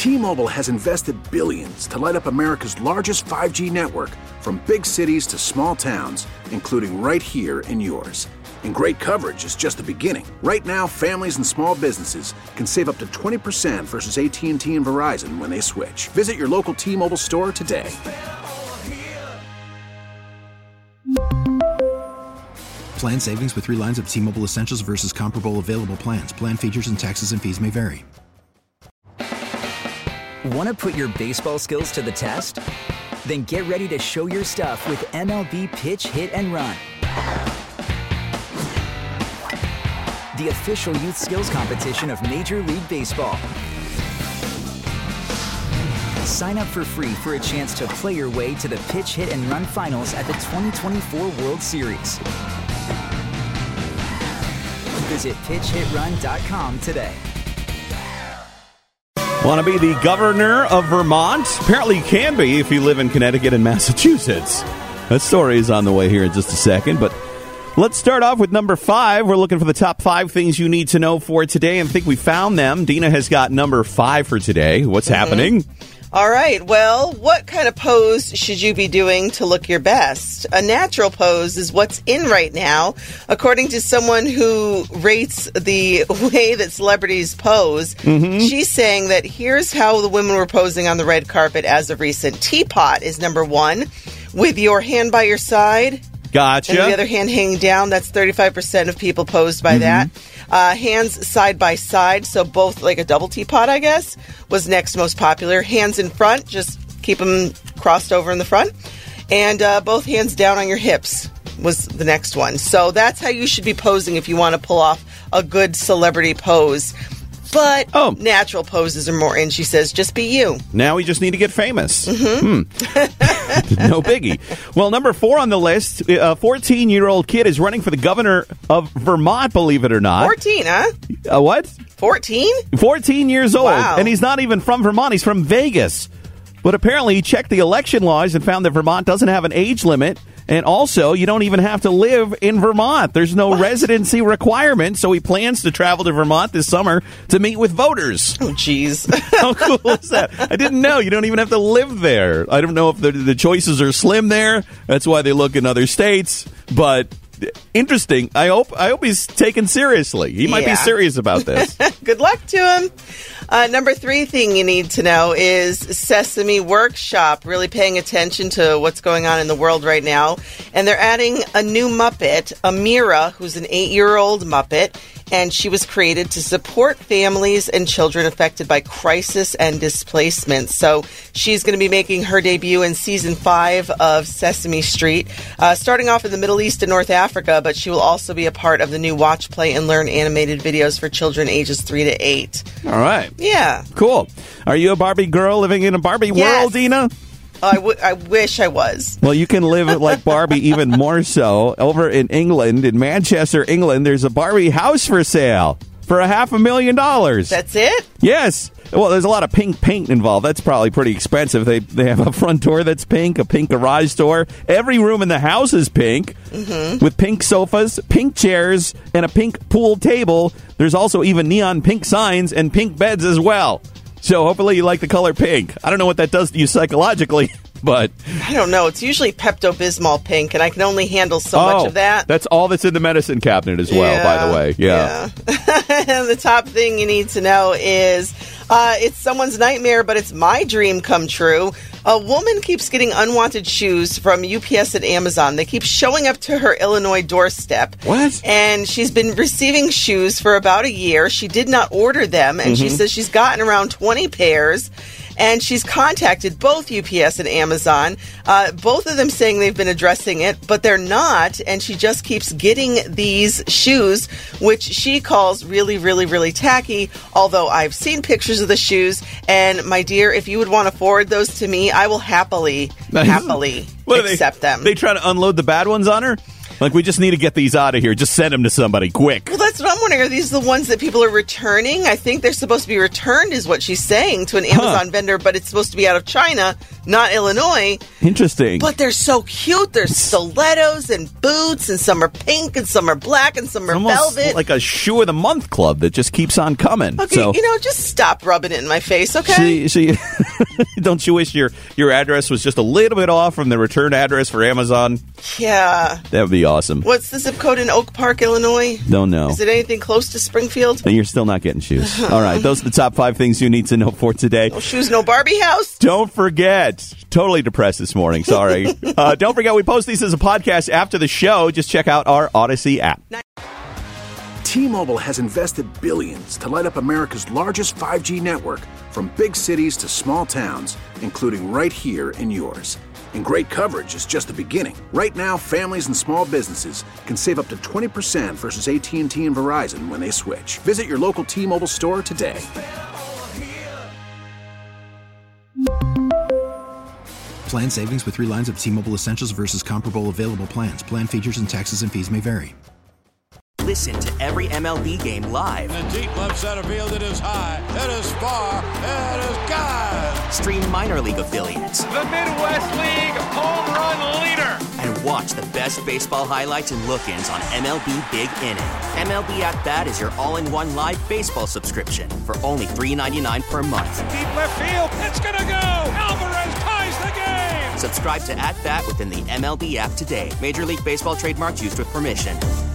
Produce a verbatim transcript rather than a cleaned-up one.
T-Mobile has invested billions to light up America's largest five G network, from big cities to small towns, including right here in yours. And great coverage is just the beginning. Right now, families and small businesses can save up to twenty percent versus A T and T and Verizon when they switch. Visit your local T-Mobile store today. Plan savings with three lines of T-Mobile Essentials versus comparable available plans. Plan features and taxes and fees may vary. Want to put your baseball skills to the test? Then get ready to show your stuff with M L B Pitch, Hit, and Run. The official youth skills competition of Major League Baseball. Sign up for free for a chance to play your way to the Pitch, Hit, and Run finals at the twenty twenty-four World Series. Visit pitch hit run dot com today. Want to be the governor of Vermont? Apparently you can be if you live in Connecticut and Massachusetts. That story is on the way here in just a second, but let's start off with number five. We're looking for the top five things you need to know for today, and I think we found them. Dina has got number five for today. What's mm-hmm. happening? All right. Well, what kind of pose should you be doing to look your best? A natural pose is what's in right now, according to someone who rates the way that celebrities pose. Mm-hmm. She's saying that here's how the women were posing on the red carpet as of recent. Teapot is number one, with your hand by your side. Gotcha. And the other hand hanging down. That's thirty-five percent of people posed by mm-hmm. that. Uh, hands side by side, so both like a double teapot, I guess, was next most popular. Hands in front, just keep them crossed over in the front. And uh, both hands down on your hips was the next one. So that's how you should be posing if you want to pull off a good celebrity pose. But oh. natural poses are more in, she says. Just be you. Now we just need to get famous. Mm-hmm. Hmm. No biggie. Well, number four on the list, a fourteen-year-old kid is running for the governor of Vermont, believe it or not. fourteen, huh? Uh, what? fourteen? fourteen years old. Wow. And he's not even from Vermont. He's from Vegas. But apparently he checked the election laws and found that Vermont doesn't have an age limit. And also, you don't even have to live in Vermont. There's no what? residency requirement, so he plans to travel to Vermont this summer to meet with voters. Oh, jeez. How cool is that? I didn't know. You don't even have to live there. I don't know if the, the choices are slim there. That's why they look in other states. But interesting. I hope I hope he's taken seriously. He might yeah. be serious about this. Good luck to him. Uh, number three thing you need to know is Sesame Workshop, really paying attention to what's going on in the world right now. And they're adding a new Muppet, Amira, who's an eight-year-old Muppet. And she was created to support families and children affected by crisis and displacement. So she's going to be making her debut in season five of Sesame Street, uh, starting off in the Middle East and North Africa, but she will also be a part of the new Watch, Play, and Learn animated videos for children ages three to eight. All right. Yeah. Cool. Are you a Barbie girl living in a Barbie yes. world, Dina? I, w- I wish I was. Well, you can live like Barbie even more so. Over in England, in Manchester, England, there's a Barbie house for sale for a half a million dollars. That's it? Yes. Well, there's a lot of pink paint involved. That's probably pretty expensive. They they have a front door that's pink, a pink garage door. Every room in the house is pink, mm-hmm. with pink sofas, pink chairs, and a pink pool table. There's also even neon pink signs and pink beds as well. So hopefully you like the color pink. I don't know what that does to you psychologically, but... I don't know. It's usually Pepto-Bismol pink, and I can only handle so oh, much of that. That's all that's in the medicine cabinet as well, yeah, by the way. Yeah. yeah. The top thing you need to know is uh, it's someone's nightmare, but it's my dream come true. A woman keeps getting unwanted shoes from U P S and Amazon. They keep showing up to her Illinois doorstep. What? And she's been receiving shoes for about a year. She did not order them, and mm-hmm. she says she's gotten around twenty pairs. And she's contacted both U P S and Amazon, uh, both of them saying they've been addressing it, but they're not. And she just keeps getting these shoes, which she calls really, really, really tacky. Although I've seen pictures of the shoes. And my dear, if you would want to forward those to me, I will happily, happily accept they, them. They try to unload the bad ones on her? Like, we just need to get these out of here. Just send them to somebody, quick. Well, that's what I'm wondering, are these the ones that people are returning? I think they're supposed to be returned, is what she's saying, to an Amazon huh. vendor, but it's supposed to be out of China, not Illinois. Interesting. But they're so cute. There's stilettos and boots, and some are pink, and some are black, and some are almost velvet. Like a shoe of the month club that just keeps on coming. Okay, so, you know, just stop rubbing it in my face, okay? She, she, don't you wish your, your address was just a little bit off from the return address for Amazon? Yeah. That would be awesome. What's the zip code in Oak Park, Illinois? Don't know. Is it anything close to Springfield? And you're still not getting shoes. All right, those are the top five things you need to know for today. No shoes, no Barbie house. Don't forget, totally depressed this morning, sorry. uh, don't forget, we post these as a podcast after the show. Just check out our Odyssey app. T-Mobile has invested billions to light up America's largest five G network, from big cities to small towns, including right here in yours. And great coverage is just the beginning. Right now, families and small businesses can save up to twenty percent versus A T and T and Verizon when they switch. Visit your local T-Mobile store today. Plan savings with three lines of T-Mobile Essentials versus comparable available plans. Plan features and taxes and fees may vary. Listen to every M L B game live. In the deep left center field, it is high, it is far, it is gone. Stream minor league affiliates. The Midwest League home run leader. And watch the best baseball highlights and look-ins on M L B Big Inning. M L B At Bat is your all-in-one live baseball subscription for only three dollars and ninety-nine cents per month. Deep left field, it's gonna go. Alvarez ties the game. Subscribe to At Bat within the M L B app today. Major League Baseball trademarks used with permission.